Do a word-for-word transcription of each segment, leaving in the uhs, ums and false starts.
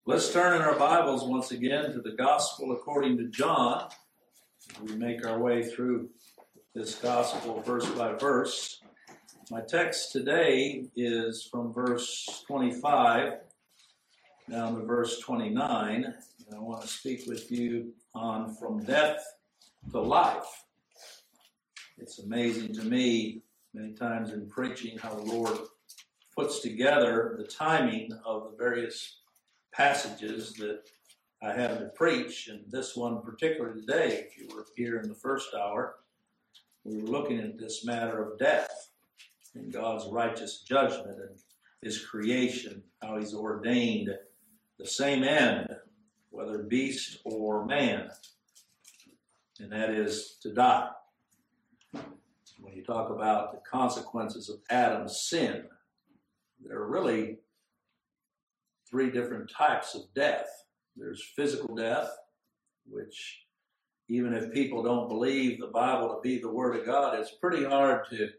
Let's turn in our Bibles once again to the Gospel according to John. We make our way through this Gospel verse by verse. My text today is from verse twenty-five down to verse twenty-nine. And I want to speak with you on from death to life. It's amazing to me many times in preaching how the Lord puts together the timing of the various passages that I have to preach, and this one particularly today, if you were here in the first hour, we were looking at this matter of death and God's righteous judgment and his creation, how he's ordained the same end, whether beast or man, and that is to die. When you talk about the consequences of Adam's sin, there are really three different types of death. There's physical death, which even if people don't believe the Bible to be the Word of God, it's pretty hard to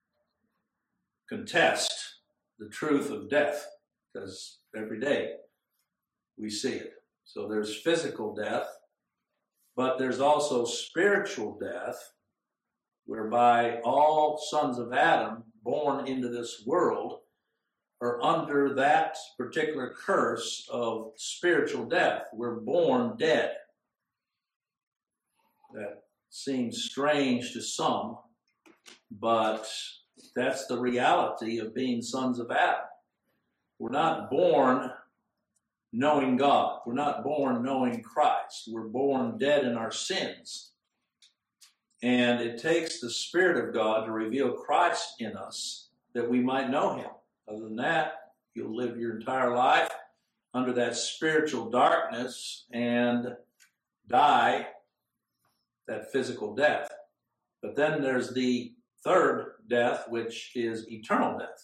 contest the truth of death because every day we see it. So there's physical death, but there's also spiritual death, whereby all sons of Adam born into this world are under that particular curse of spiritual death. We're born dead. That seems strange to some, but that's the reality of being sons of Adam. We're not born knowing God. We're not born knowing Christ. We're born dead in our sins. And it takes the Spirit of God to reveal Christ in us that we might know him. Other than that, you'll live your entire life under that spiritual darkness and die that physical death. But then there's the third death, which is eternal death.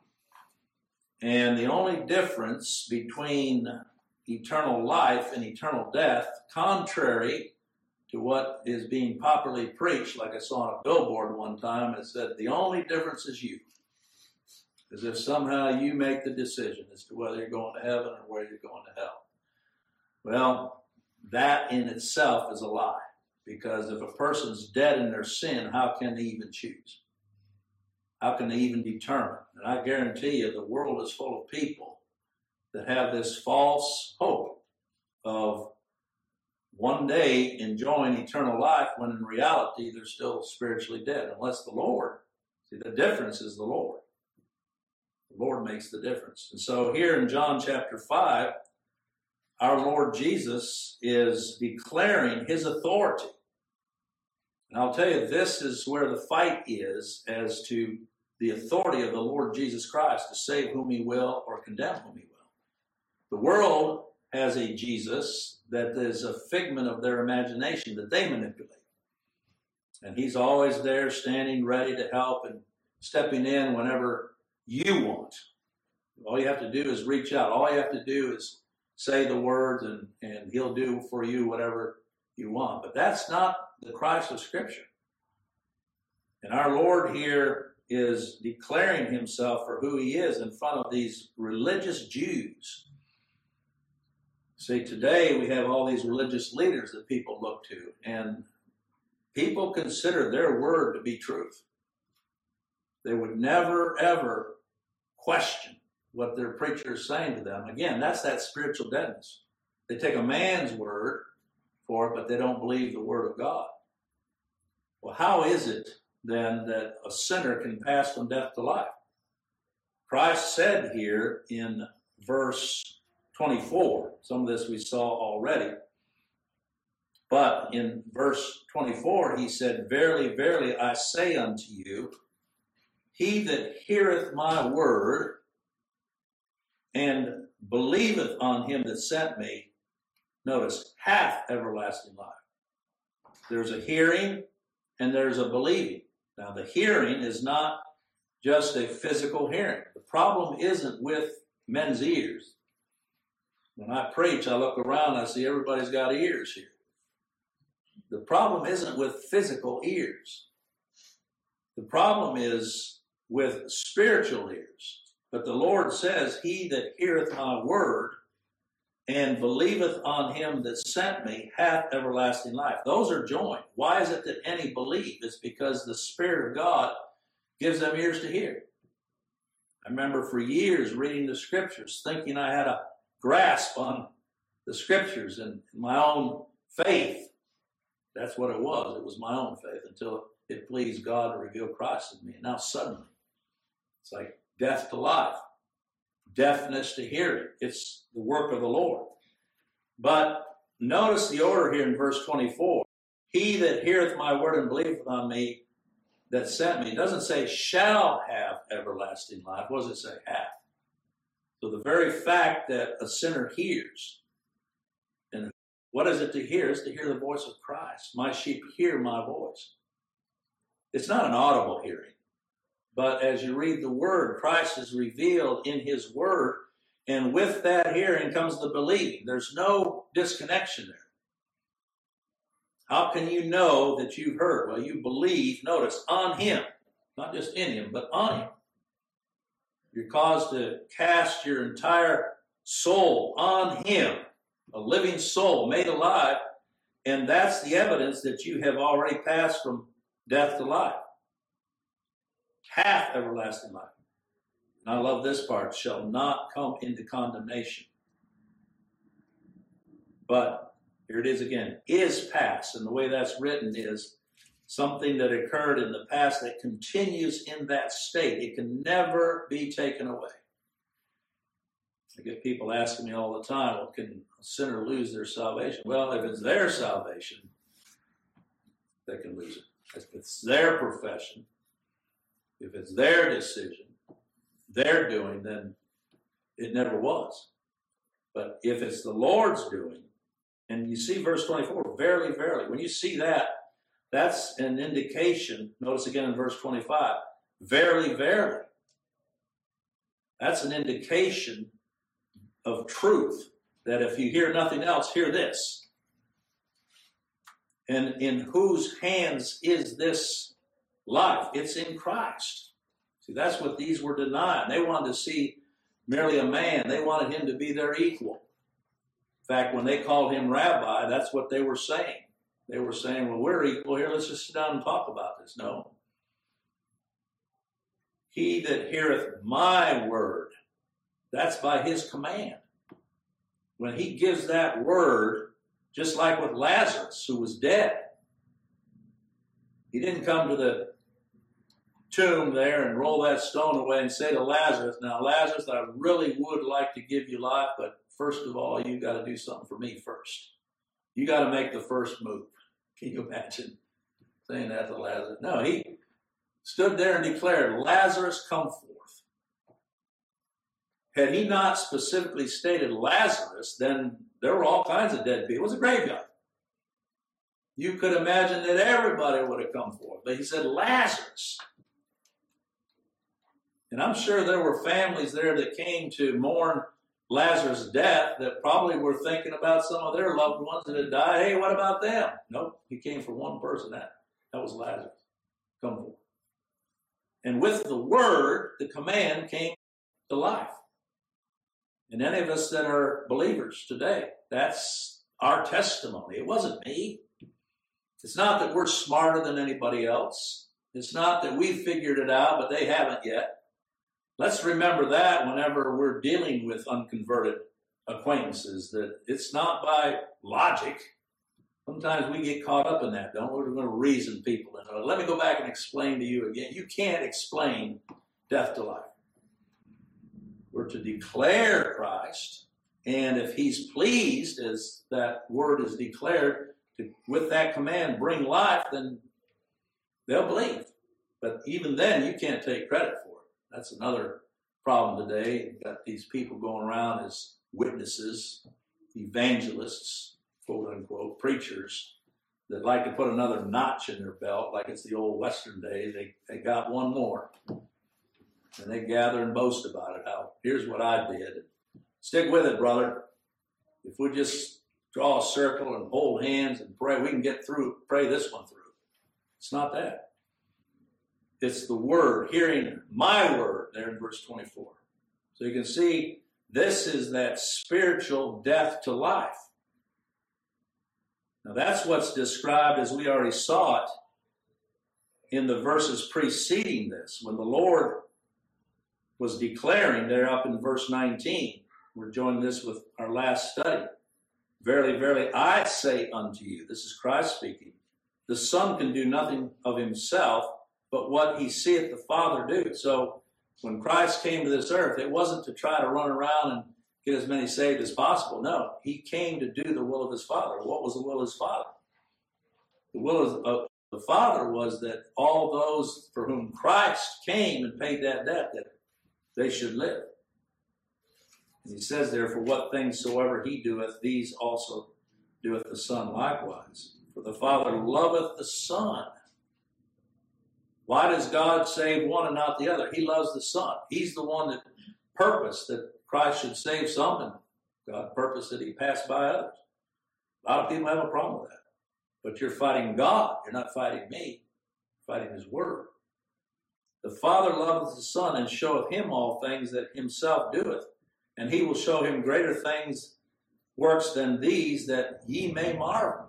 And the only difference between eternal life and eternal death, contrary to what is being popularly preached, like I saw on a billboard one time, it said, the only difference is you. As if somehow you make the decision as to whether you're going to heaven or whether you're going to hell. Well, that in itself is a lie. Because if a person's dead in their sin, how can they even choose? How can they even determine? And I guarantee you the world is full of people that have this false hope of one day enjoying eternal life when in reality they're still spiritually dead. Unless the Lord, see the difference is the Lord. The Lord makes the difference. And so here in John chapter five, our Lord Jesus is declaring his authority. And I'll tell you, this is where the fight is as to the authority of the Lord Jesus Christ to save whom he will or condemn whom he will. The world has a Jesus that is a figment of their imagination that they manipulate. And he's always there standing ready to help and stepping in whenever you want. All you have to do is reach out. All you have to do is say the words and, and he'll do for you whatever you want. But that's not the Christ of Scripture. And our Lord here is declaring himself for who he is in front of these religious Jews. See, today we have all these religious leaders that people look to, and people consider their word to be truth. They would never, ever question what their preacher is saying to them. Again, that's that spiritual deadness. They take a man's word for it, but they don't believe the word of God. Well, how is it then that a sinner can pass from death to life? Christ said here in verse twenty-four, some of this we saw already, but in verse twenty-four he said, Verily, verily, I say unto you, he that heareth my word and believeth on him that sent me, notice, hath everlasting life. There's a hearing and there's a believing. Now, the hearing is not just a physical hearing. The problem isn't with men's ears. When I preach, I look around, I see everybody's got ears here. The problem isn't with physical ears. The problem is with spiritual ears. But the Lord says, he that heareth my word and believeth on him that sent me hath everlasting life. Those are joined. Why is it that any believe? It's because the Spirit of God gives them ears to hear. I remember for years reading the Scriptures, thinking I had a grasp on the Scriptures and my own faith. That's what it was. It was my own faith until it pleased God to reveal Christ in me. And now suddenly, it's like death to life, deafness to hearing. It's the work of the Lord. But notice the order here in verse twenty-four. He that heareth my word and believeth on me that sent me. It doesn't say shall have everlasting life. What does it say? Hath. So the very fact that a sinner hears, and what is it to hear? It's to hear the voice of Christ. My sheep hear my voice. It's not an audible hearing. But as you read the word, Christ is revealed in his word. And with that hearing comes the believing. There's no disconnection there. How can you know that you've heard? Well, you believe, notice, on him. Not just in him, but on him. You're caused to cast your entire soul on him. A living soul made alive. And that's the evidence that you have already passed from death to life. Hath everlasting life. And I love this part. Shall not come into condemnation. But here it is again. Is past. And the way that's written is something that occurred in the past that continues in that state. It can never be taken away. I get people asking me all the time, well, can a sinner lose their salvation? Well, if it's their salvation, they can lose it. If it's their profession, if it's their decision, their doing, then it never was. But if it's the Lord's doing, and you see verse twenty-four, verily, verily, when you see that, that's an indication. Notice again in verse twenty-five, verily, verily. That's an indication of truth, that if you hear nothing else, hear this. And in whose hands is this life? It's in Christ. See, that's what these were denying. They wanted to see merely a man. They wanted him to be their equal. In fact, when they called him rabbi, that's what they were saying. They were saying, well, we're equal here. Let's just sit down and talk about this. No. He that heareth my word, that's by his command. When he gives that word, just like with Lazarus, who was dead, he didn't come to the tomb there and roll that stone away and say to Lazarus, now, Lazarus, I really would like to give you life, but first of all, you got to do something for me first. You got to make the first move. Can you imagine saying that to Lazarus? No, he stood there and declared, Lazarus, come forth. Had he not specifically stated Lazarus, then there were all kinds of dead people. It was a graveyard. You could imagine that everybody would have come forth. But he said, Lazarus. And I'm sure there were families there that came to mourn Lazarus' death that probably were thinking about some of their loved ones that had died. Hey, what about them? Nope, he came for one person. That, that was Lazarus. Come forth. And with the word, the command came to life. And any of us that are believers today, that's our testimony. It wasn't me. It's not that we're smarter than anybody else. It's not that we figured it out, but they haven't yet. Let's remember that whenever we're dealing with unconverted acquaintances, that it's not by logic. Sometimes we get caught up in that, don't we? We're going to reason people into it. Let me go back and explain to you again. You can't explain death to life. We're to declare Christ, and if he's pleased, as that word is declared, to, with that command, bring life, then they'll believe. But even then, you can't take credit for it. That's another problem today. You've got these people going around as witnesses, evangelists, quote unquote, preachers, that like to put another notch in their belt, like it's the old Western days. They, they got one more. And they gather and boast about it. How, here's what I did. Stick with it, brother. If we just draw a circle and hold hands and pray, we can get through, pray this one through. It's not that. It's the word, hearing my word, there in verse twenty-four. So you can see This is that spiritual death to life. Now that's what's described, as we already saw it, in the verses preceding this, when the Lord was declaring there up in verse nineteen. We're joining this with our last study. Verily, verily, I say unto you, this is Christ speaking, the Son can do nothing of himself, but what he seeth the Father do. So when Christ came to this earth, it wasn't to try to run around and get as many saved as possible. No, he came to do the will of his Father. What was the will of his Father? The will of, of the Father was that all those for whom Christ came and paid that debt, that they should live. And he says there, for what things soever he doeth, these also doeth the Son likewise. For the Father loveth the Son. Why does God save one and not the other? He loves the Son. He's the one that purposed that Christ should save some, and God purposed that he passed by others. A lot of people have a problem with that. But you're fighting God. You're not fighting me. You're fighting his word. The Father loveth the Son, and showeth him all things that himself doeth. And he will show him greater things, works than these, that ye may marvel.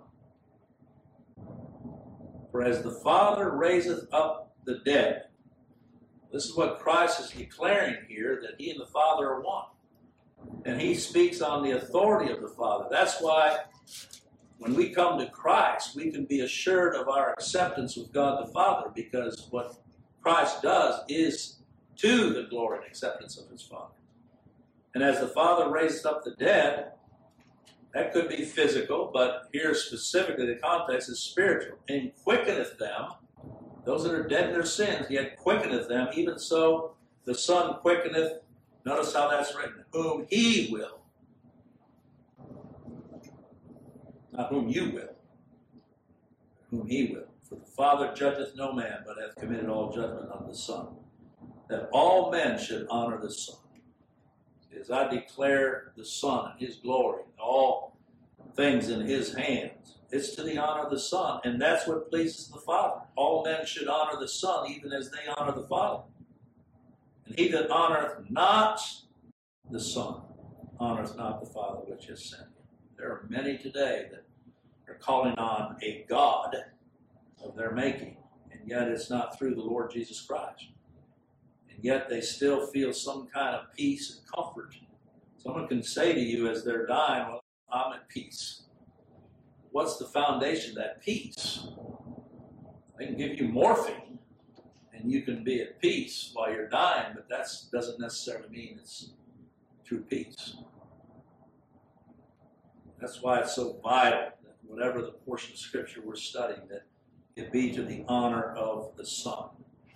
For as the Father raiseth up the dead, this is what Christ is declaring here, that he and the Father are one. And he speaks on the authority of the Father. That's why when we come to Christ, we can be assured of our acceptance with God the Father, because what Christ does is to the glory and acceptance of his Father. And as the Father raises up the dead, that could be physical, but here specifically the context is spiritual. And quickeneth them, those that are dead in their sins, yet quickeneth them, even so the Son quickeneth, notice how that's written, whom he will. Not whom you will, whom he will. For the Father judgeth no man, but hath committed all judgment on the Son, that all men should honor the Son. As I declare the Son and his glory, and all things in his hands, it's to the honor of the Son, and that's what pleases the Father. All men should honor the Son, even as they honor the Father. And he that honoreth not the Son honoreth not the Father which has sent him. There are many today that are calling on a God of their making, and yet it's not through the Lord Jesus Christ. And yet they still feel some kind of peace and comfort. Someone can say to you as they're dying, well, I'm at peace. What's the foundation of that peace? They can give you morphine, and you can be at peace while you're dying, but that doesn't necessarily mean it's true peace. That's why it's so vital that whatever the portion of Scripture we're studying, that it be to the honor of the Son.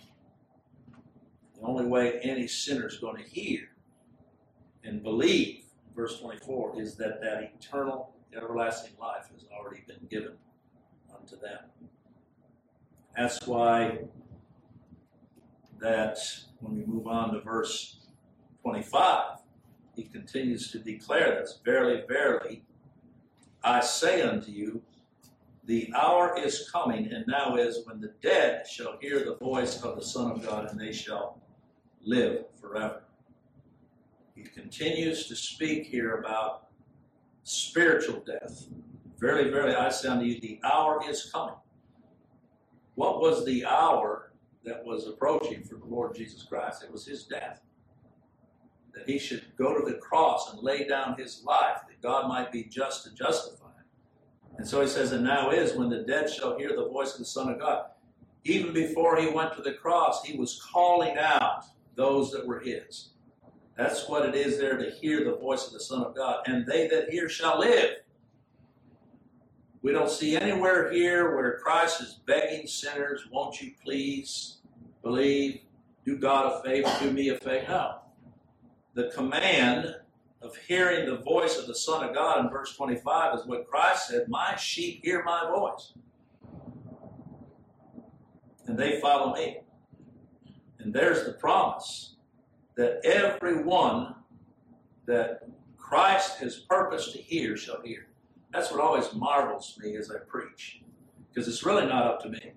The only way any sinner is going to hear and believe, verse twenty-four, is that that eternal, everlasting life has already been given unto them. That's why that when we move on to verse twenty-five, he continues to declare this, verily, verily, I say unto you, the hour is coming, and now is, when the dead shall hear the voice of the Son of God, and they shall live forever. He continues to speak here about spiritual death. Verily, verily, I say unto you, the hour is coming. What was the hour that was approaching for the Lord Jesus Christ? It was his death. That he should go to the cross and lay down his life, that God might be just to justify. And so he says, and now is, when the dead shall hear the voice of the Son of God. Even before he went to the cross, he was calling out those that were his. That's what it is there, to hear the voice of the Son of God. And they that hear shall live. We don't see anywhere here where Christ is begging sinners, won't you please believe, do God a favor, do me a favor. No. The command of hearing the voice of the Son of God in verse twenty-five is what Christ said, my sheep hear my voice, and they follow me. And there's the promise that everyone that Christ has purposed to hear shall hear. That's what always marvels me as I preach, because it's really not up to me.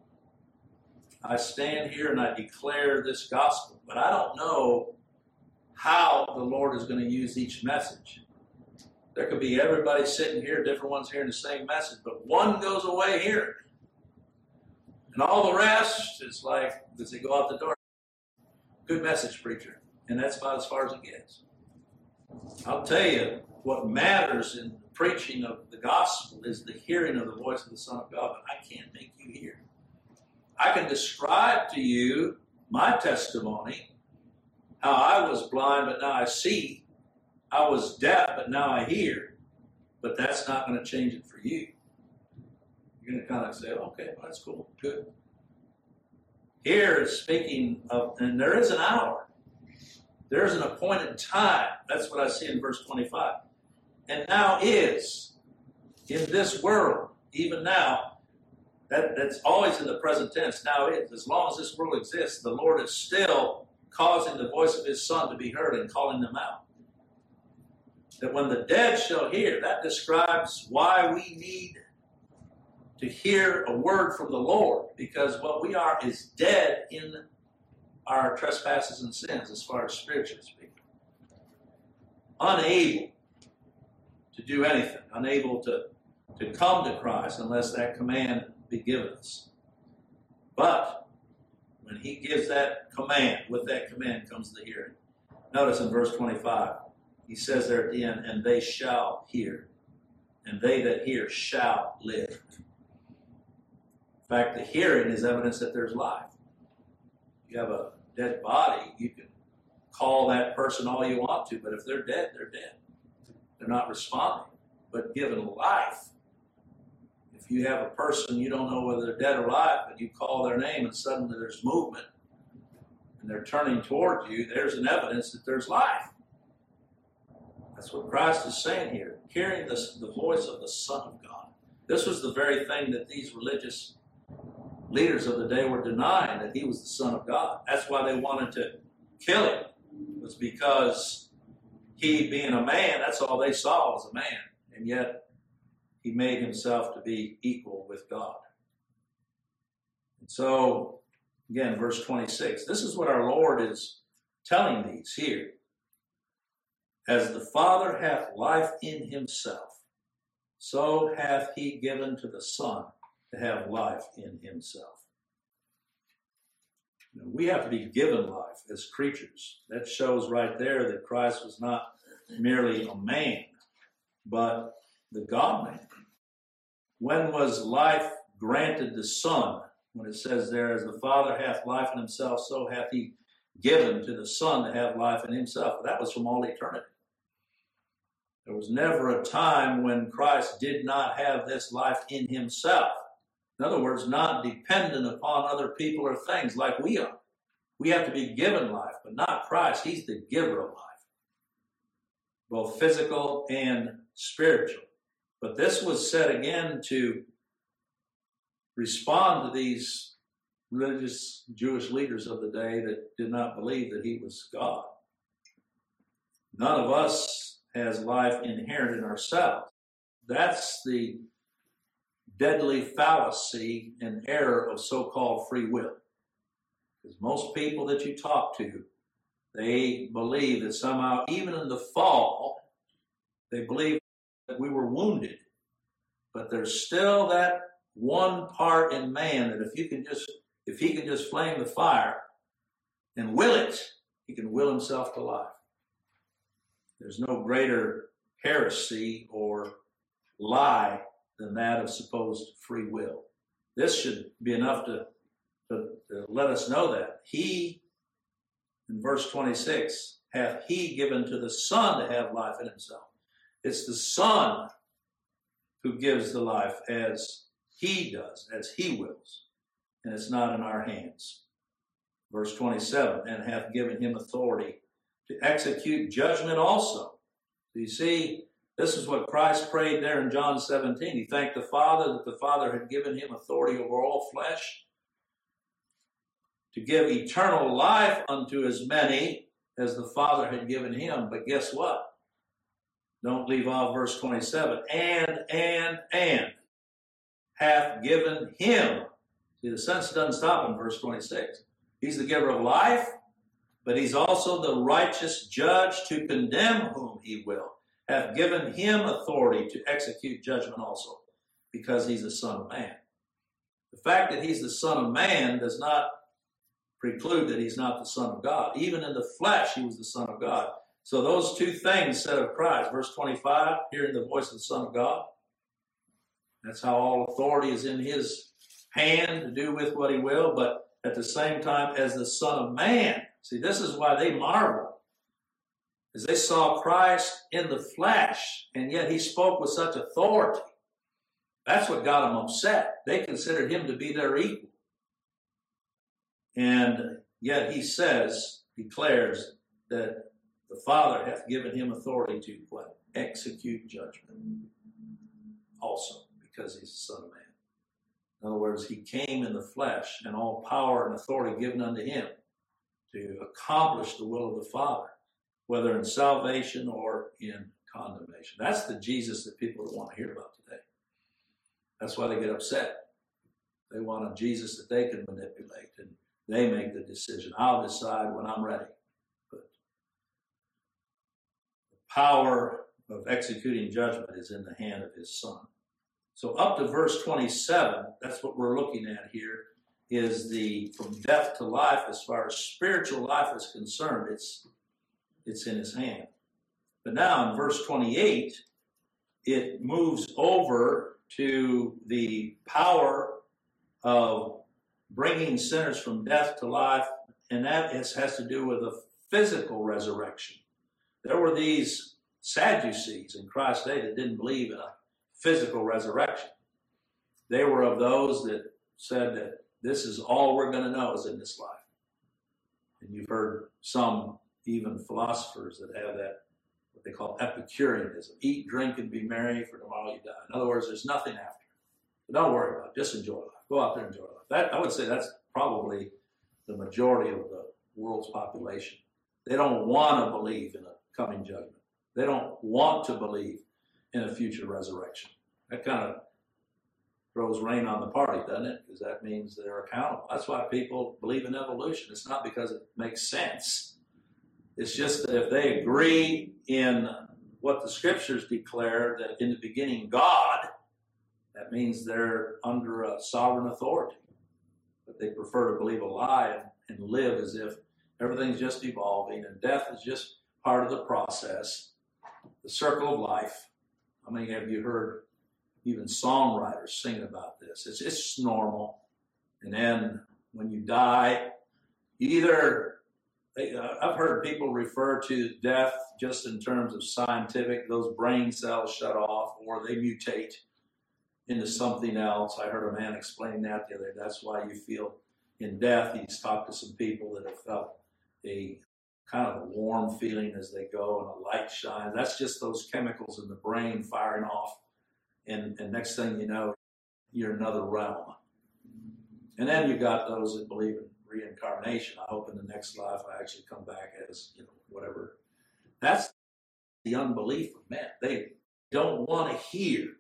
I stand here and I declare this gospel, but I don't know how the Lord is going to use each message. There could be everybody sitting here, different ones hearing the same message, but one goes away hearing. And all the rest is like, does he go out the door? Good message, preacher. And that's about as far as it gets. I'll tell you, what matters in the preaching of the gospel is the hearing of the voice of the Son of God, but I can't make you hear. I can describe to you my testimony, how I was blind, but now I see. I was deaf, but now I hear. But that's not going to change it for you. You're going to kind of say, okay, well, that's cool, good. Here is speaking of, and there is an hour. There is an appointed time. That's what I see in verse twenty-five. And now is, in this world, even now, that, that's always in the present tense, now is. As long as this world exists, the Lord is still causing the voice of his Son to be heard and calling them out. That when the dead shall hear, that describes why we need to hear a word from the Lord, because what we are is dead in our trespasses and sins, as far as spiritually speaking. Unable to do anything, unable to, to come to Christ unless that command be given us. But when he gives that command, with that command comes the hearing. Notice in verse twenty-five, he says there at the end, and they shall hear, and they that hear shall live. In fact, the hearing is evidence that there's life. If you have a dead body, you can call that person all you want to, but if they're dead, they're dead. They're not responding. But given life, if you have a person, you don't know whether they're dead or alive, but you call their name and suddenly there's movement and they're turning toward you, there's an evidence that there's life. That's what Christ is saying here, hearing this, the voice of the Son of God. This was the very thing that these religious leaders of the day were denying, that he was the Son of God. That's why they wanted to kill him. It was because he, being a man, that's all they saw was a man. And yet, he made himself to be equal with God. And so, again, verse twenty-six, this is what our Lord is telling these here. As the Father hath life in himself, so hath he given to the Son to have life in himself. You know, we have to be given life as creatures. That shows right there that Christ was not merely a man, but the God-man. When was life granted the Son? When it says there, as the Father hath life in himself, so hath he given to the Son to have life in himself. That was from all eternity. There was never a time when Christ did not have this life in himself. In other words, not dependent upon other people or things like we are. We have to be given life, but not Christ. He's the giver of life, both physical and spiritual. But this was said again to respond to these religious Jewish leaders of the day that did not believe that he was God. None of us has life inherent in ourselves. That's the deadly fallacy and error of so-called free will. Because most people that you talk to, they believe that somehow, even in the fall, they believe that we were wounded. But there's still that one part in man that if you can just, if he can just flame the fire and will it, he can will himself to life. There's no greater heresy or lie than that of supposed free will. This should be enough to, to, to let us know that. He, in verse twenty-six, hath he given to the Son to have life in himself. It's the Son who gives the life as he does, as he wills. And it's not in our hands. Verse twenty-seven, and hath given him authority to execute judgment also. So you see, this is what Christ prayed there in John seventeen. He thanked the Father that the Father had given him authority over all flesh to give eternal life unto as many as the Father had given him. But guess what? Don't leave off verse twenty-seven. And, and, and hath given him. See, the sentence doesn't stop in verse twenty-six. He's the giver of life, but he's also the righteous judge to condemn whom he will, hath given him authority to execute judgment also, because he's the Son of Man. The fact that he's the Son of Man does not preclude that he's not the Son of God. Even in the flesh, he was the Son of God. So those two things said of Christ, verse twenty-five, hearing the voice of the Son of God. That's how all authority is in his hand to do with what he will, but at the same time as the Son of Man. See, this is why they marvel, as they saw Christ in the flesh, and yet he spoke with such authority. That's what got them upset. They considered him to be their equal. And yet he says, declares that the Father hath given him authority to what? Execute judgment also, because he's the Son of Man. In other words, he came in the flesh, and all power and authority given unto him to accomplish the will of the Father, whether in salvation or in condemnation. That's the Jesus that people don't want to hear about today. That's why they get upset. They want a Jesus that they can manipulate, and they make the decision. I'll decide when I'm ready. But the power of executing judgment is in the hand of his Son. So up to verse twenty-seven, that's what we're looking at here, is the from death to life. As far as spiritual life is concerned, it's it's in his hand. But now in verse twenty-eight, it moves over to the power of bringing sinners from death to life, and that is, has to do with a physical resurrection. There were these Sadducees in Christ's day that didn't believe in a physical resurrection. They were of those that said that this is all we're going to know is in this life. And you've heard some even philosophers that have that, what they call Epicureanism. Eat, drink, and be merry, for tomorrow you die. In other words, there's nothing after. But don't worry about it. Just enjoy life. Go out there and enjoy life. That, I would say that's probably the majority of the world's population. They don't want to believe in a coming judgment. They don't want to believe in a future resurrection. That kind of throws rain on the party, doesn't it? Because that means they're accountable. That's why people believe in evolution. It's not because it makes sense. It's just that if they agree in what the scriptures declare, that in the beginning God, that means they're under a sovereign authority. But they prefer to believe a lie and, and live as if everything's just evolving and death is just part of the process, the circle of life. How many of you heard even songwriters singing about this? It's it's normal. And then when you die, either, they, uh, I've heard people refer to death just in terms of scientific, those brain cells shut off, or they mutate into something else. I heard a man explaining that the other day. That's why you feel in death. He's talked to some people that have felt a kind of a warm feeling as they go, and a light shines. That's just those chemicals in the brain firing off. And, and next thing you know, you're in another realm. And then you got those that believe in reincarnation. I hope in the next life I actually come back as, you know, whatever. That's the unbelief of men. They don't want to hear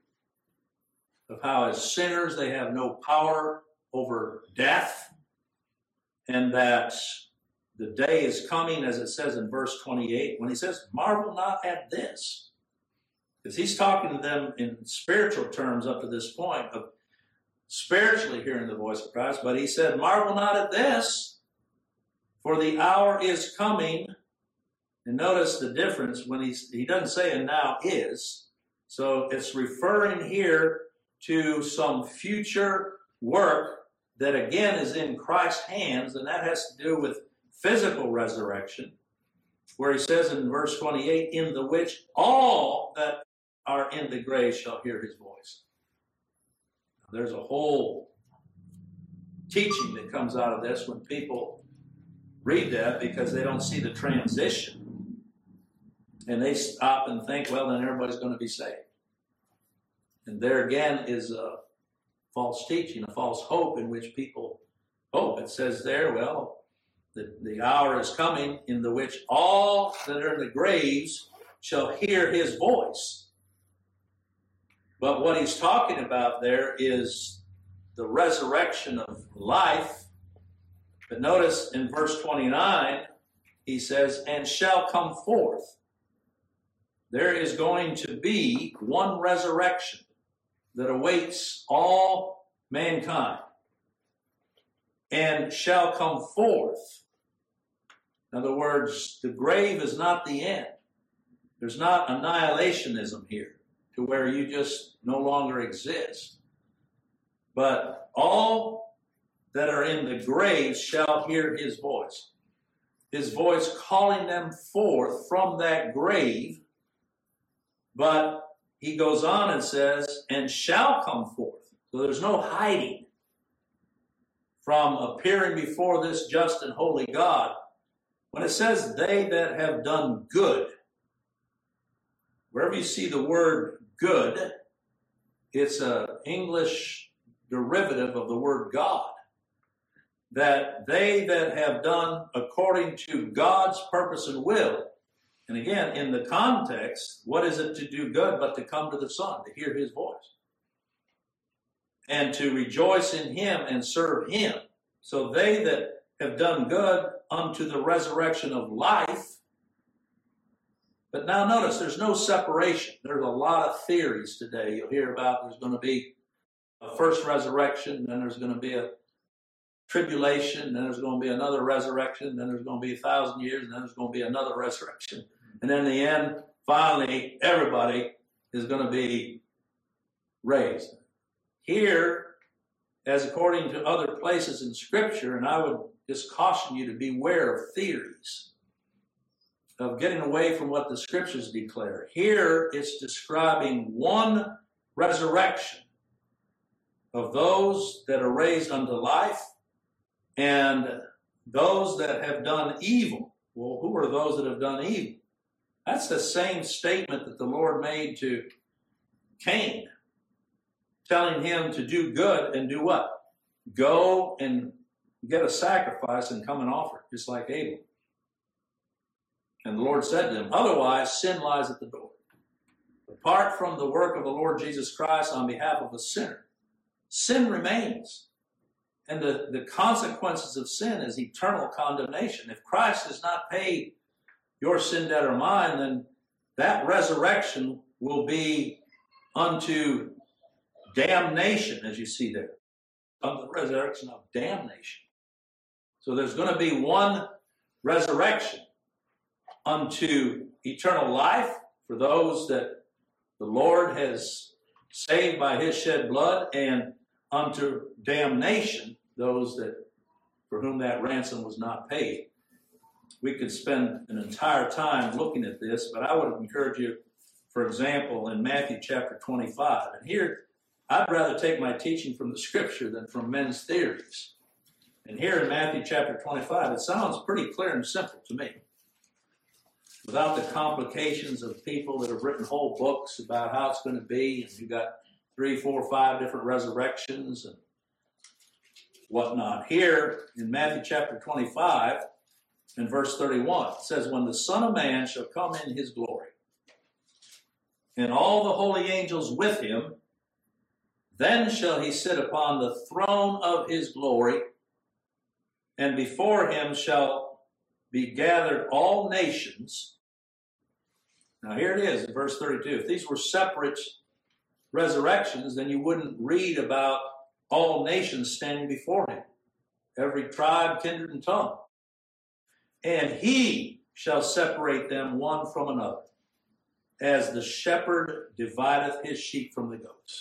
of how as sinners they have no power over death, and that the day is coming, as it says in verse twenty-eight, when he says, marvel not at this. Because he's talking to them in spiritual terms up to this point of spiritually hearing the voice of Christ. But he said, marvel not at this, for the hour is coming. And notice the difference when he's, he doesn't say, and now is. So it's referring here to some future work that again is in Christ's hands, and that has to do with physical resurrection, where he says in verse twenty-eight, in the which all that are in the grave shall hear his voice. There's a whole teaching that comes out of this when people read that, because they don't see the transition. And they stop and think, well, then everybody's going to be saved. And there again is a false teaching, a false hope in which people hope. It says there, well, the, the hour is coming in the which all that are in the graves shall hear his voice. But what he's talking about there is the resurrection of life. But notice in verse twenty-nine, he says, and shall come forth. There is going to be one resurrection that awaits all mankind, and shall come forth. In other words, the grave is not the end. There's not annihilationism here to where you just no longer exist. But all that are in the grave shall hear his voice. His voice calling them forth from that grave. But he goes on and says, and shall come forth. So there's no hiding from appearing before this just and holy God. When it says they that have done good, wherever you see the word good, it's an English derivative of the word God. That they that have done according to God's purpose and will. And again, in the context, what is it to do good but to come to the Son, to hear his voice? And to rejoice in him and serve him. So they that have done good unto the resurrection of life. But now notice, there's no separation. There's a lot of theories today. You'll hear about there's going to be a first resurrection, then there's going to be a tribulation, then there's going to be another resurrection, then there's going to be a thousand years, and then there's going to be another resurrection. And then in the end, finally, everybody is going to be raised. Here, as according to other places in Scripture, and I would just caution you to beware of theories, of getting away from what the Scriptures declare. Here, it's describing one resurrection of those that are raised unto life and those that have done evil. Well, who are those that have done evil? That's the same statement that the Lord made to Cain, telling him to do good and do what? Go and get a sacrifice and come and offer it, just like Abel. And the Lord said to him, otherwise sin lies at the door. Apart from the work of the Lord Jesus Christ on behalf of a sinner, sin remains. And the, the consequences of sin is eternal condemnation. If Christ has not paid your sin debt or mine, then that resurrection will be unto damnation, as you see there. Unto the resurrection of damnation. So there's going to be one resurrection unto eternal life for those that the Lord has saved by his shed blood, and unto damnation those that for whom that ransom was not paid. We could spend an entire time looking at this, but I would encourage you, for example, in Matthew chapter twenty-five. And here, I'd rather take my teaching from the Scripture than from men's theories. And here in Matthew chapter twenty-five, it sounds pretty clear and simple to me. Without the complications of people that have written whole books about how it's going to be, and you've got three, four, five different resurrections and whatnot. Here in Matthew chapter twenty-five, in verse thirty-one, it says, when the Son of Man shall come in his glory, and all the holy angels with him, then shall he sit upon the throne of his glory, and before him shall be gathered all nations. Now here it is in verse thirty-two. If these were separate resurrections, then you wouldn't read about all nations standing before him, every tribe, kindred, and tongue. And he shall separate them one from another, as the shepherd divideth his sheep from the goats.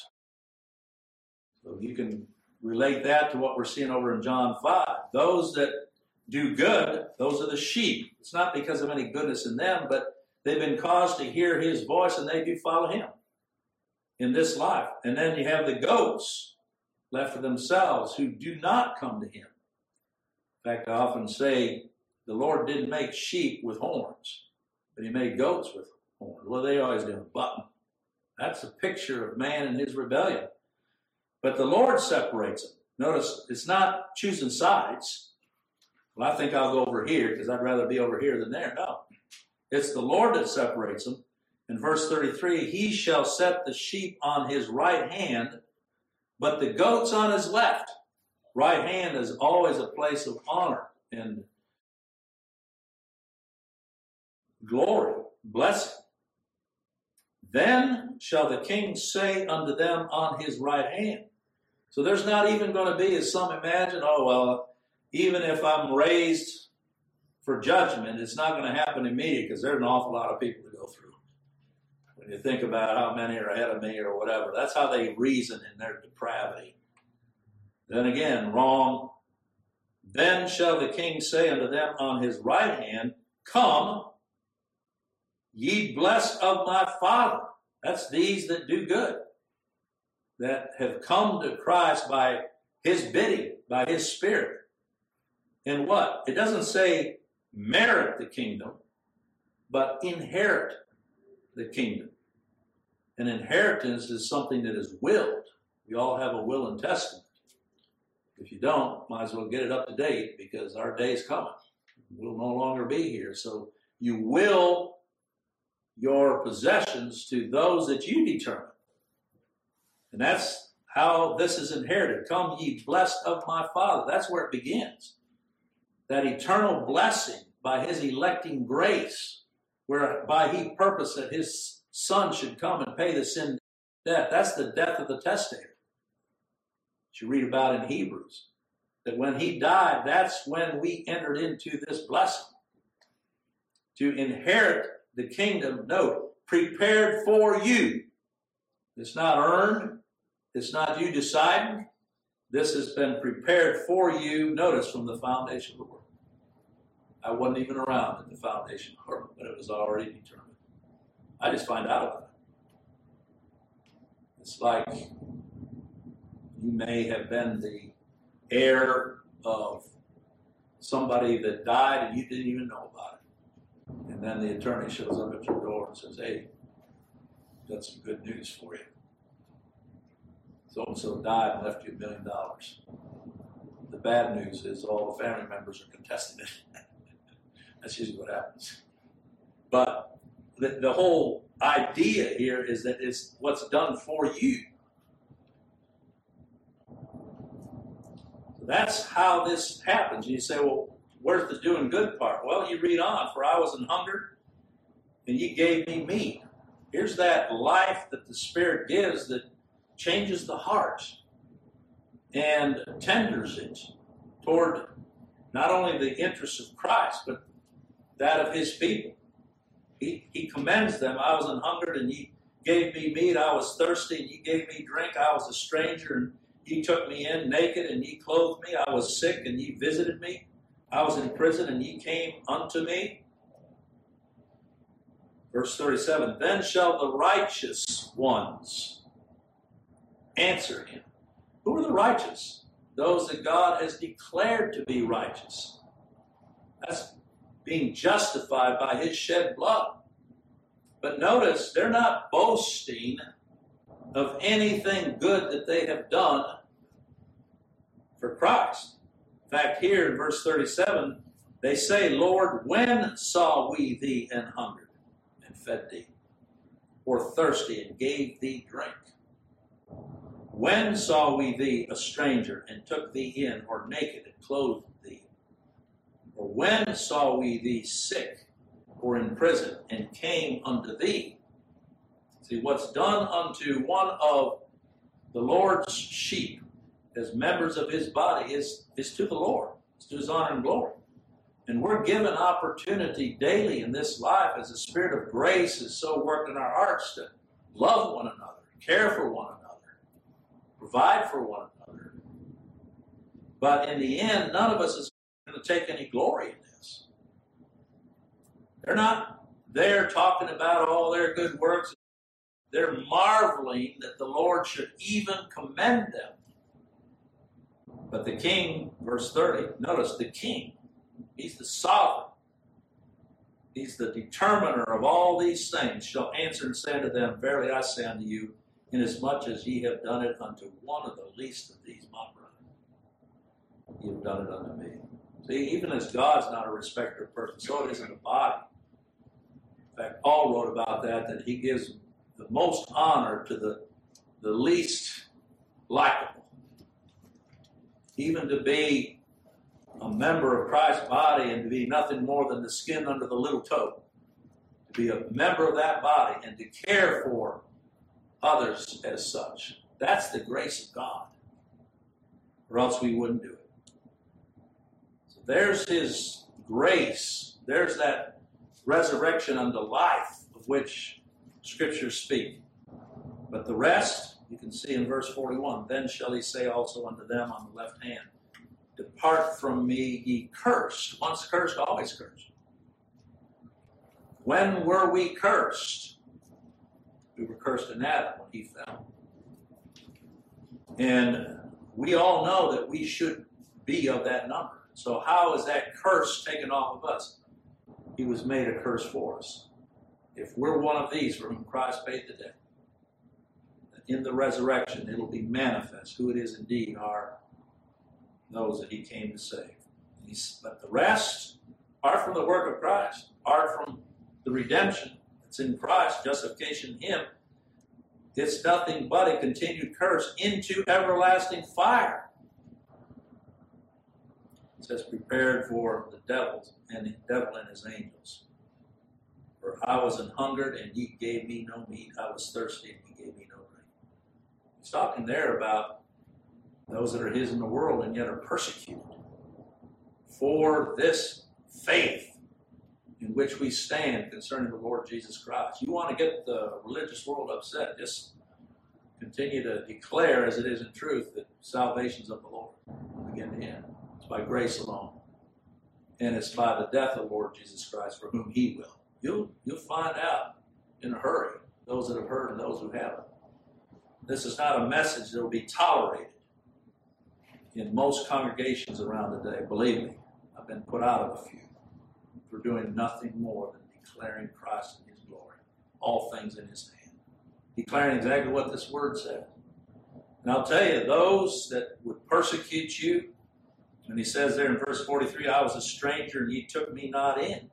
So you can relate that to what we're seeing over in John five. Those that do good, those are the sheep. It's not because of any goodness in them, but they've been caused to hear his voice, and they do follow him in this life. And then you have the goats left for themselves who do not come to him. In fact, I often say the Lord didn't make sheep with horns, but he made goats with horns. Well, they always do a button. That's a picture of man and his rebellion. But the Lord separates them. Notice, it's not choosing sides. Well, I think I'll go over here because I'd rather be over here than there. No. It's the Lord that separates them. In verse thirty-three, he shall set the sheep on his right hand, but the goats on his left. Right hand is always a place of honor. And glory, blessing. Then shall the king say unto them on his right hand. So there's not even going to be, as some imagine, oh, well, even if I'm raised for judgment, it's not going to happen immediately because there's an awful lot of people to go through. When you think about how many are ahead of me or whatever, that's how they reason in their depravity. Then again, wrong. Then shall the king say unto them on his right hand, Come, ye blessed of my Father. That's these that do good, that have come to Christ by his bidding, by his Spirit. And what? It doesn't say merit the kingdom, but inherit the kingdom. An inheritance is something that is willed. We all have a will and testament. If you don't, might as well get it up to date because our day's coming. We'll no longer be here. So you will your possessions to those that you determine. And that's how this is inherited. Come ye blessed of my Father. That's where it begins. That eternal blessing by his electing grace, whereby he purposed that his Son should come and pay the sin debt. That's the death of the testator. That you read about in Hebrews. That when he died, that's when we entered into this blessing. To inherit the kingdom, note, prepared for you. It's not earned. It's not you deciding. This has been prepared for you, notice, from the foundation of the world. I wasn't even around at the foundation of the world, but it was already determined. I just find out about it. It's like you may have been the heir of somebody that died and you didn't even know about it. And then the attorney shows up at your door and says, hey, got some good news for you. So-and-so died and left you a million dollars. The bad news is all the family members are contesting it. That's usually what happens. But the, the whole idea here is that it's what's done for you. So that's how this happens. And you say, well, where's the doing good part? Well, you read on. For I was an hungered, and ye gave me meat. Here's that life that the Spirit gives that changes the heart and tenders it toward not only the interests of Christ, but that of his people. He, he commends them. I was an hungered, and ye gave me meat. I was thirsty, and ye gave me drink. I was a stranger, and ye took me in naked, and ye clothed me. I was sick, and ye visited me. I was in prison, and ye came unto me. Verse thirty-seven, then shall the righteous ones answer him. Who are the righteous? Those that God has declared to be righteous. That's being justified by his shed blood. But notice, they're not boasting of anything good that they have done for Christ. In fact, here in verse thirty-seven, they say, Lord, when saw we thee an hungered and fed thee, or thirsty and gave thee drink? When saw we thee a stranger and took thee in, or naked and clothed thee? Or when saw we thee sick or in prison and came unto thee? See, what's done unto one of the Lord's sheep as members of his body is, is to the Lord. It's to his honor and glory. And we're given opportunity daily in this life as the Spirit of grace is so worked in our hearts to love one another, care for one another, provide for one another. But in the end, none of us is going to take any glory in this. They're not there talking about all their good works. They're marveling that the Lord should even commend them. But the king, verse thirty, notice the king, he's the sovereign. He's the determiner of all these things, shall answer and say unto them, verily I say unto you, inasmuch as ye have done it unto one of the least of these my brethren, ye have done it unto me. See, even as God's not a respecter of persons, so it is in the body. In fact, Paul wrote about that, that he gives the most honor to the, the least likable. Even to be a member of Christ's body and to be nothing more than the skin under the little toe. be a member of that body and to care for others as such. That's the grace of God. Or else we wouldn't do it. So there's his grace. There's that resurrection unto life of which Scriptures speak. But the rest, you can see in verse forty-one, then shall he say also unto them on the left hand, depart from me, ye cursed. Once cursed, always cursed. When were we cursed? We were cursed in Adam when he fell. And we all know that we should be of that number. So how is that curse taken off of us? He was made a curse for us. If we're one of these for whom Christ paid the debt, in the resurrection it'll be manifest who it is indeed are those that he came to save. He's, but the rest, apart from the work of Christ, apart from the redemption that's in Christ, justification in him, it's nothing but a continued curse into everlasting fire. It says, prepared for the devil and the devil and his angels. For I was an hungered, and ye gave me no meat. I was thirsty, and ye gave me no drink. He's talking there about those that are his in the world and yet are persecuted for this faith in which we stand concerning the Lord Jesus Christ. You want to get the religious world upset, just continue to declare as it is in truth that salvation's of the Lord, begin to end. It's by grace alone. And it's by the death of the Lord Jesus Christ for whom he will. You'll, you'll find out in a hurry, those that have heard and those who haven't. This is not a message that will be tolerated in most congregations around the day. Believe me, I've been put out of a few for doing nothing more than declaring Christ in his glory, all things in his hand, declaring exactly what this word says. And I'll tell you, those that would persecute you, and he says there in verse forty-three, I was a stranger and ye took me not in.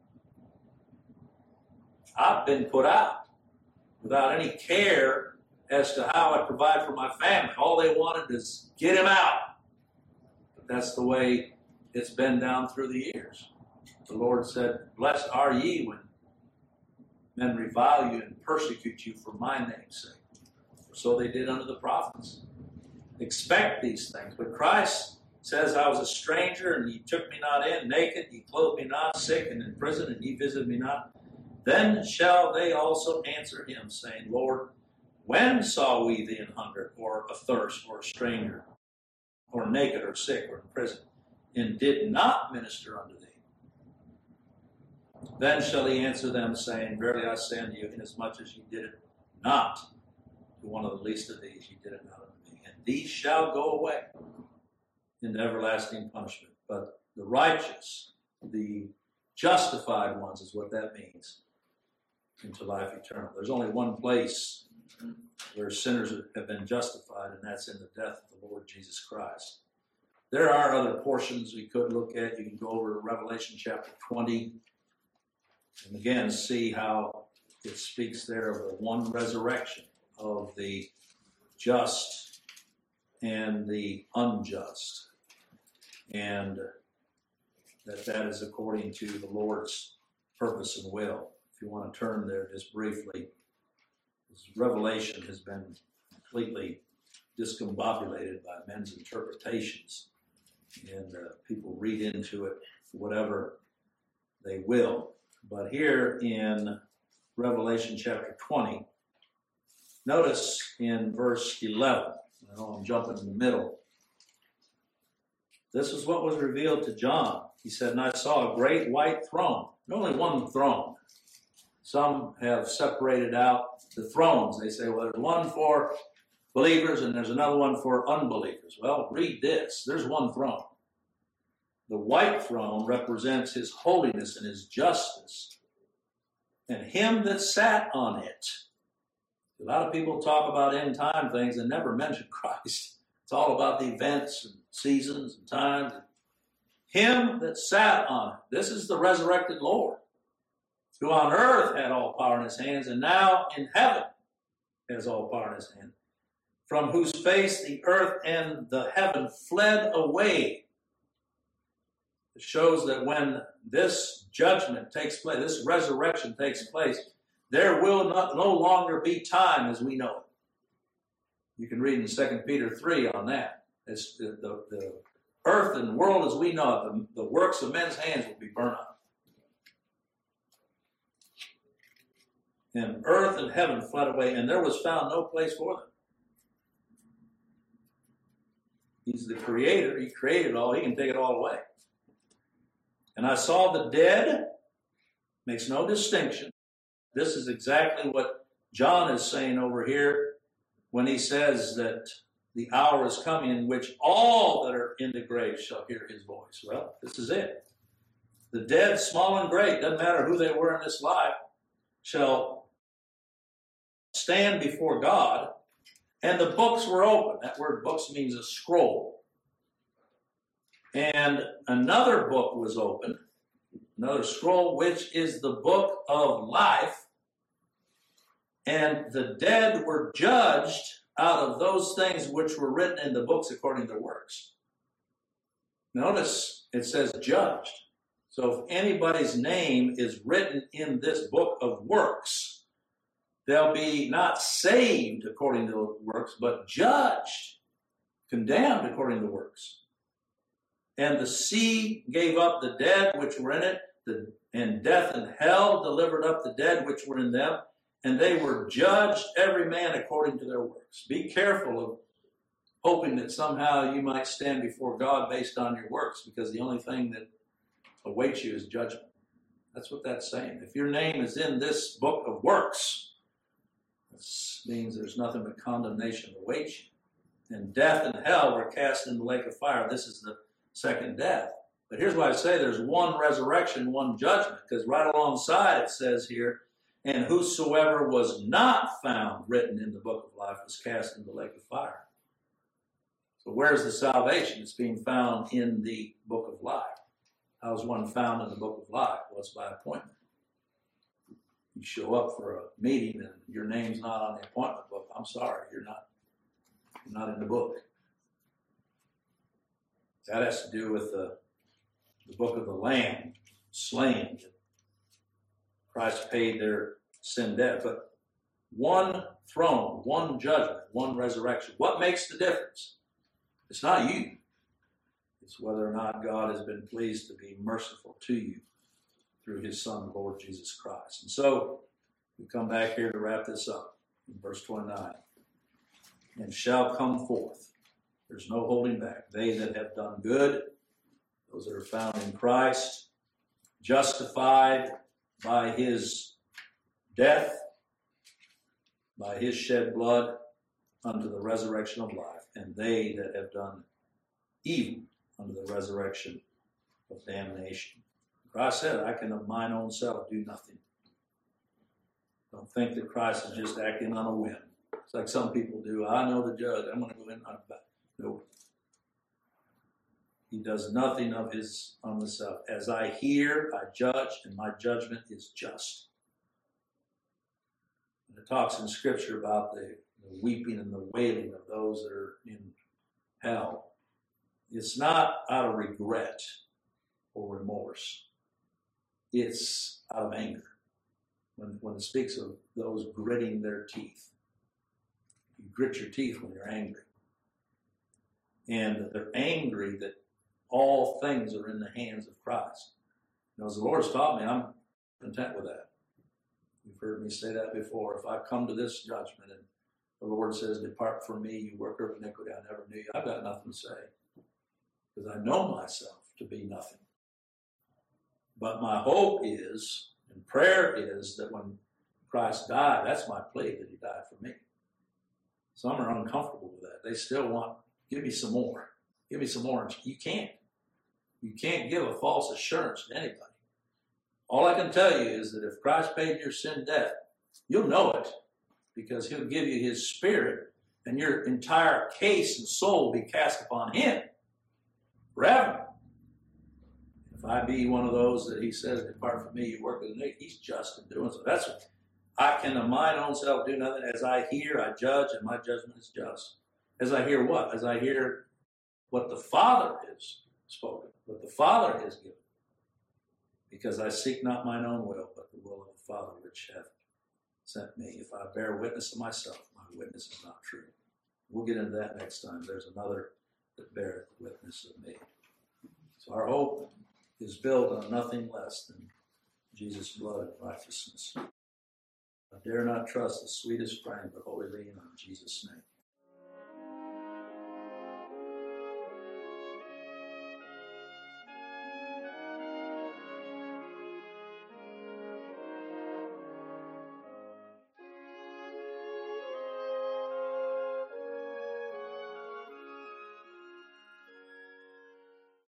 I've been put out without any care as to how I provide for my family. All they wanted is get him out. But that's the way it's been down through the years. The Lord said, blessed are ye when men revile you and persecute you for my name's sake. So they did unto the prophets. Expect these things. But Christ says, I was a stranger and ye took me not in, naked, ye clothed me not, sick and in prison, and ye visited me not. Then shall they also answer him, saying, Lord, when saw we thee in hunger, or athirst, or a stranger, or naked, or sick, or in prison, and did not minister unto thee? Then shall he answer them, saying, verily I say unto you, inasmuch as ye did it not to one of the least of these, ye did it not unto me. And these shall go away into everlasting punishment. But the righteous, the justified ones is what that means, into life eternal. There's only one place where sinners have been justified, and that's in the death of the Lord Jesus Christ. There are other portions we could look at. You can go over to Revelation chapter twenty, and again see how it speaks there of the one resurrection of the just and the unjust, and that that is according to the Lord's purpose and will. If you want to turn there just briefly, this Revelation has been completely discombobulated by men's interpretations, and uh, people read into it whatever they will. But here in Revelation chapter twenty, notice in verse eleven, I know I'm jumping in the middle. This is what was revealed to John. He said, and I saw a great white throne. Only one throne. Some have separated out the thrones. They say, well, there's one for believers and there's another one for unbelievers. Well, read this. There's one throne. The white throne represents his holiness and his justice, and him that sat on it. A lot of people talk about end time things and never mention Christ. It's all about the events and seasons and times. Him that sat on it. This is the resurrected Lord, who on earth had all power in his hands, and now in heaven has all power in his hand, from whose face the earth and the heaven fled away. It shows that when this judgment takes place, this resurrection takes place, there will not, no longer be time as we know it. You can read in Second Peter three on that. It's the, the, the earth and world as we know it, the, the works of men's hands will be burned up. And earth and heaven fled away, and there was found no place for them. He's the creator. He created it all. He can take it all away. And I saw the dead, makes no distinction. This is exactly what John is saying over here when he says that the hour is coming in which all that are in the grave shall hear his voice. Well, this is it. The dead, small and great, doesn't matter who they were in this life, shall stand before God, and the books were open. That word books means a scroll. And another book was opened, another scroll, which is the book of life. And the dead were judged out of those things which were written in the books according to their works. Notice it says judged. So if anybody's name is written in this book of works, they'll be not saved according to the works, but judged, condemned according to the works. And the sea gave up the dead which were in it, the, and death and hell delivered up the dead which were in them, and they were judged, every man according to their works. Be careful of hoping that somehow you might stand before God based on your works, because the only thing that awaits you is judgment. That's what that's saying. If your name is in this book of works, this means there's nothing but condemnation awaits you. And death and hell were cast into the lake of fire. This is the second death. But here's why I say there's one resurrection, one judgment, because right alongside it says here, and whosoever was not found written in the book of life was cast into the lake of fire. So where's the salvation? It's being found in the book of life. How is one found in the book of life? Well, it's by appointment. You show up for a meeting and your name's not on the appointment book. I'm sorry, you're not, you're not in the book. That has to do with the, the book of the Lamb, slain. Christ paid their sin debt. But one throne, one judgment, one resurrection. What makes the difference? It's not you. It's whether or not God has been pleased to be merciful to you through his Son, the Lord Jesus Christ. And so we come back here to wrap this up in verse twenty-nine. And shall come forth. There's no holding back. They that have done good, those that are found in Christ, justified by his death, by his shed blood, unto the resurrection of life. And they that have done evil, unto the resurrection of damnation. Christ said, I can of mine own self do nothing. Don't think that Christ is just acting on a whim. It's like some people do. I know the judge. I'm going to go in. No. He does nothing of his on himself. As I hear, I judge, and my judgment is just. And it talks in Scripture about the, the weeping and the wailing of those that are in hell. It's not out of regret or remorse. It's out of anger. When, when it speaks of those gritting their teeth. You grit your teeth when you're angry. And they're angry that all things are in the hands of Christ. And as the Lord's taught me, I'm content with that. You've heard me say that before. If I come to this judgment and the Lord says, depart from me, you worker of iniquity, I never knew you, I've got nothing to say. Because I know myself to be nothing. But my hope is, and prayer is, that when Christ died, that's my plea, that he died for me. Some are uncomfortable with that. They still want, give me some more. Give me some more. You can't. You can't give a false assurance to anybody. All I can tell you is that if Christ paid your sin debt, you'll know it, because he'll give you his Spirit, and your entire case and soul will be cast upon him forever. If I be one of those that he says, depart from me, you work with iniquity, he's just in doing so. That's what I can of mine own self do nothing. As I hear, I judge, and my judgment is just. As I hear what? As I hear what the Father has spoken, what the Father has given. Because I seek not mine own will, but the will of the Father which hath sent me. If I bear witness of myself, my witness is not true. We'll get into that next time. There's another that beareth witness of me. So our hope is built on nothing less than Jesus' blood and righteousness. I dare not trust the sweetest frame, but wholly lean on Jesus' name.